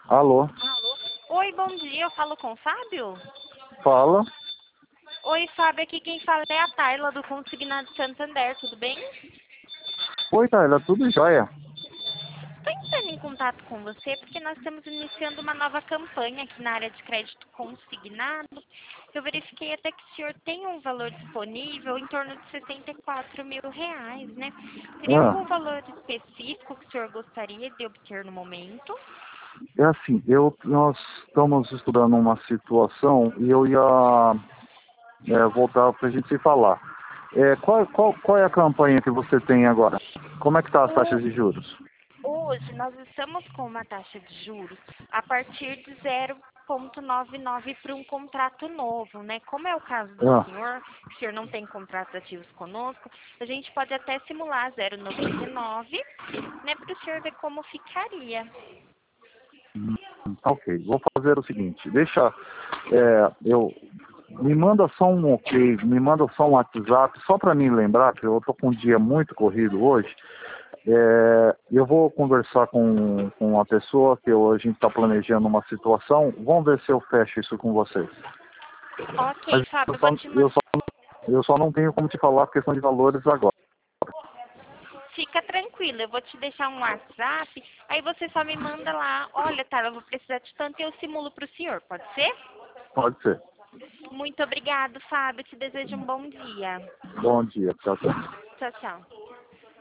Alô? Oi, bom dia. Eu falo com o Fábio? Fala. Oi, Fábio. Aqui quem fala é a Tayla do Consignado Santander. Tudo bem? Oi, Tayla, tudo jóia? Estou entrando em contato com você porque nós estamos iniciando uma nova campanha aqui na área de crédito consignado. Eu verifiquei até que o senhor tem um valor disponível em torno de R$ 64.000, né? Teria algum Ah, valor específico que o senhor gostaria de obter no momento? é assim, nós estamos estudando uma situação e eu ia voltar para a gente se falar. Qual é a campanha que você tem agora? Como é que tá as taxas de juros? Hoje nós estamos com uma taxa de juros a partir de 0,99 para um contrato novo, né? Como é o caso do Ah, senhor, que o senhor não tem contratos ativos conosco, a gente pode até simular 0,99, né? Para o senhor ver como ficaria. ok, vou fazer o seguinte, me manda só um ok, me manda só um WhatsApp, só para mim lembrar que eu estou com um dia muito corrido hoje. Eu vou conversar com a pessoa a gente está planejando uma situação. Vamos ver se eu fecho isso com vocês. Mas Ok, Fábio, eu eu só, vou te eu mandar. só, eu só não tenho como te falar a questão de valores agora. Fica tranquilo, eu vou te deixar um WhatsApp, aí você só me manda lá, olha, tá, eu vou precisar de tanto e eu simulo para o senhor, pode ser? Pode ser. Muito obrigado, Fábio, te desejo um bom dia. Bom dia. Tchau, tchau. Tchau, tchau.